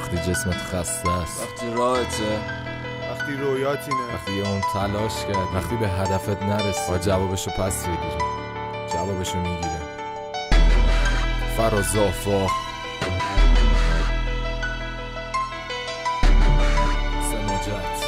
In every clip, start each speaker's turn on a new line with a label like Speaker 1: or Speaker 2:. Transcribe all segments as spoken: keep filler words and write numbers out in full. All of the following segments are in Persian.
Speaker 1: وقتی جسمت خسته است،
Speaker 2: وقتی راحته،
Speaker 3: وقتی رویاتینه،
Speaker 1: وقتی اون تلاش کرد، وقتی به هدفت نرسی، با جوابشو پس بگیری، جوابشو میگیره. فراز آفاق سماجت.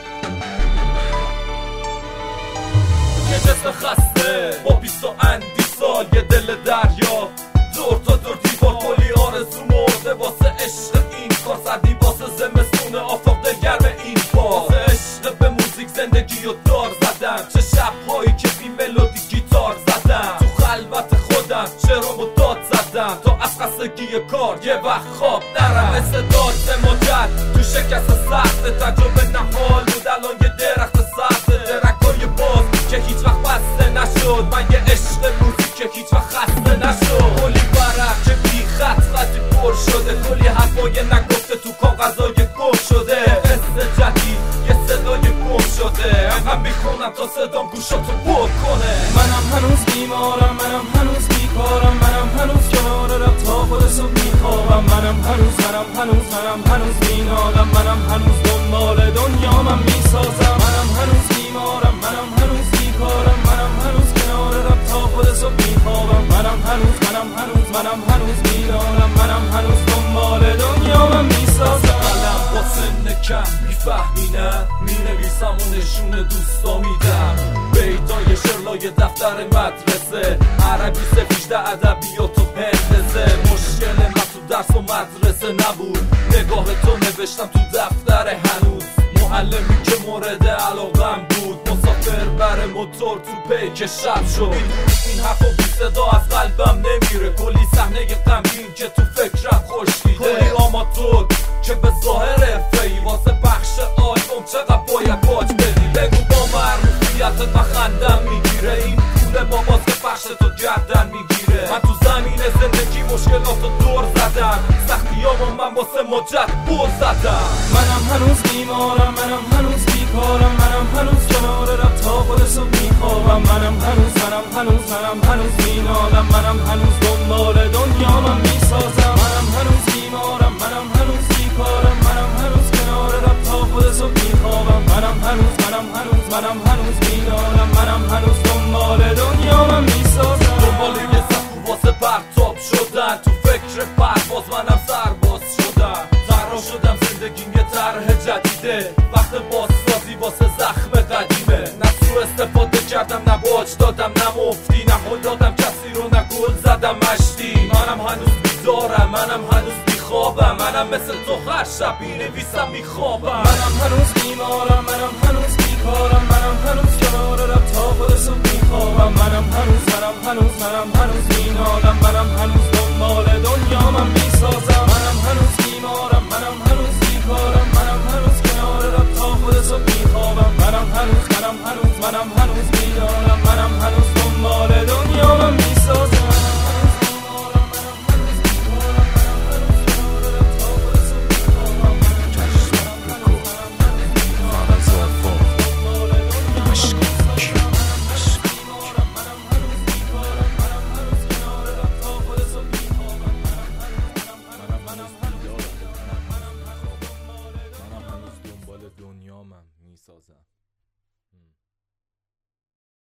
Speaker 4: یه جسم خسته با بیست و اندی سال، یه دل دریا دور تا دور دیوار، کلی آرزو مرده واسه عشق این کار، سردی واسه زمستون آفاق دلگرم این بار، واسه عشق به موزیک زندگی و دار زدم، چه شبهایی که بی ملودی گیتار زدم، تو خلوت خودم شعرامو داد زدم تا از خستگی کار یه وقت خواب نرم، مثل داد سماجت تو شکست سخت، تجربه نهال بود الان یه درخت سخت، درکای باز که هیچ وقت بسته نشد، من یه عشق موزیک که هیچ وقت خسته نشد، کلی برق که بی خط خطی پر شده، کلی حرفای نگفته تو کاغذای گم شده، قصه جدید یه صدای گم شده، انقدر میکنم تا صدام گوشاتو پر کنه.
Speaker 5: منم هنوز بیمارم، منم هنوز بیکارم، منم هنوز کنار رب تا خودشو میخوابم، منم هنوز منم هنوز منم هنوز مینالم، منم هنوز دنبال دنیا من میسازم، منم هنوز بیمارم، منم هنوز بیکارم، منم هنوز کنار رب تا خودشو میخوابم، منم هنوز منم هنوز منم هنوز مینالم، منم هنوز دنبال دنیا من میسازم.
Speaker 4: قلم با سن کم میفهمی نه، مینویسم و نشون دوستا میدم، بیتای شرلای دفتر مدرسه، عربی سفیشته ادبیات و هندسه، مشکل من تو درس و مدرسه نبود، نگاه تو نوشتم تو دفتر هنوز، معلمی که مورد علاقم بود، مسافر بر موتور تو پیک شب شد، این حرف و بی صدا از قلبم نمیره، کلی صحنه غمگین که تو فکرم خوشیده، کلی آماتور که به ظاهر حرفه‌ای واسه بخش آلبوم چقدر باید باج بدی، بگو با معروفیتت من خندم میگیره، این پول باباست که بخش تو گردن میگیره، من تو زمین زندگی مشکلاتو دور زدم، سختیامو من واسه مجد بر زدم،
Speaker 5: منم هنوز بیمارم، منم هنوز بیکارم، منم هنوز کنار رب تا خودشو میخوابم، منم هنوز منم هنوز منم هنوز مینالم، منم هنوز دنبال دنیا من میسازم، منم هنوز بیمارم، منم هنوز بیکارم، منم هنوز کنار رب تا خودشو میخوابم، منم هنوز منم هنوز منم هنوز مینالم، منم هنوز دنبال دنیا من میسازم،
Speaker 4: دنبال یه سکو واسه پرتاب شدن، تو فکر پرواز منم سرباز شدم، طرح شدم زندگیم یه طرح جدیده، وقت بازسازی واسه زخم قدیمه، نه سو استفاده کردم نه باج دادم نه مفتی، نه هل دادم کسی رو نه گل زدم مشتی، منم هنوز بیدارم، منم هنوز بیخوابم، منم مثل تو هر شب بینویسم میخوابم،
Speaker 5: منم هنوز بیمارم، منم هنوز بیکارم، منم هنوز کنار رب تا خودشو میخوابم، منم هنوز منم هنوز منم هنوز مینالم، منم هنوز